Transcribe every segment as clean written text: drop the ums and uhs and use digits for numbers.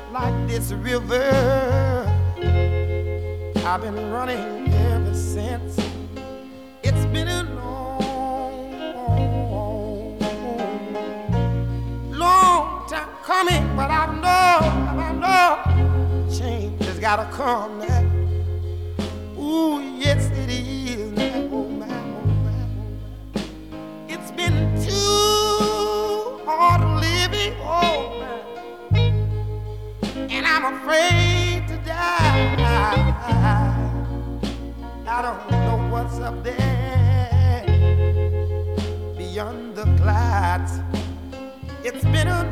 like this river. I've been running ever since. It's been a long time coming, but I know change has gotta come now. Ooh, yes it is now. Oh my, oh my, oh my. It's been too hard living, oh my, and I'm afraid to die. I don't know what's up there beyond the clouds. It's been a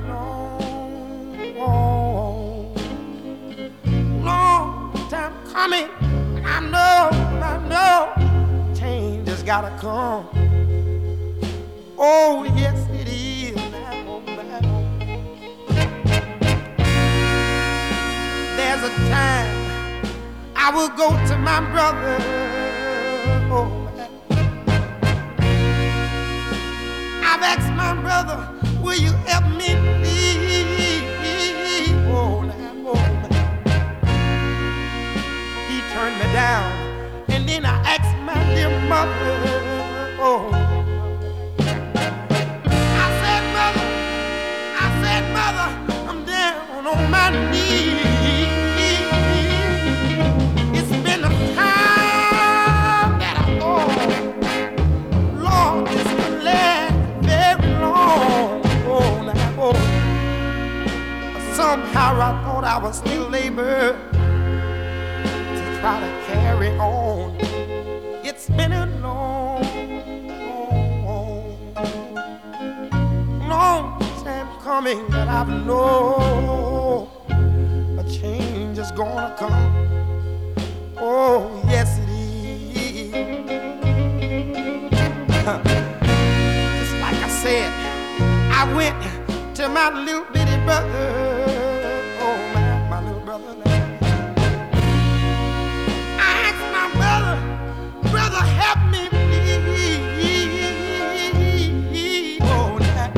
long time coming. I know, change has gotta come. Oh, yes, it is now. There's a time I will go to my brother. Oh, I've asked my brother, will you help me please? Oh, now, oh, he turned me down, and then I asked my dear mother. Oh, I said, mother, I'm down on my knees. It's been a time that I thought, Lord, this could last very long. Oh, now, oh. Somehow I thought I was still able to try to carry on. It's been a long time coming, but I know a change is gonna come. Oh, yes it is. Just like I said, I went to my little bitty brother. Oh, my little brother. I asked my brother, help me please. Oh, now.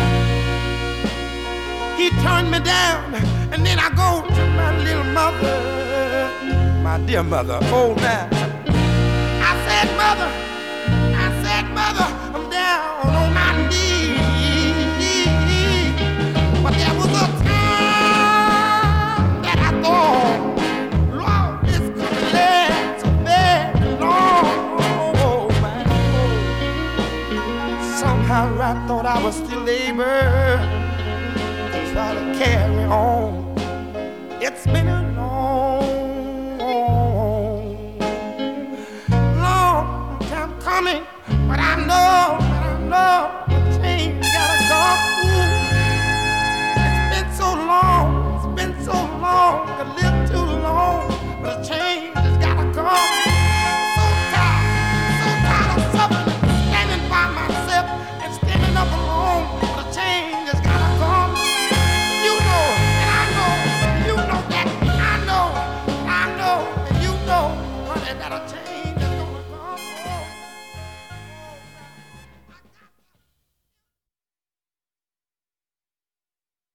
He turned me down, and then I go to my little mother, my dear mother. Oh, now. I said, mother, I'm down on my knees. But there was a time that I thought, Lord, this could last so very long. Oh, man. Somehow I thought I was still able to try to carry on. It's been a long time coming, but I know the change gotta come. It's been so long, I lived too long, but the change has gotta come. So tired of suffering, standing by myself and standing up alone. The change has gotta come. You know, and I know, you know that, I know, and you know, honey, that a change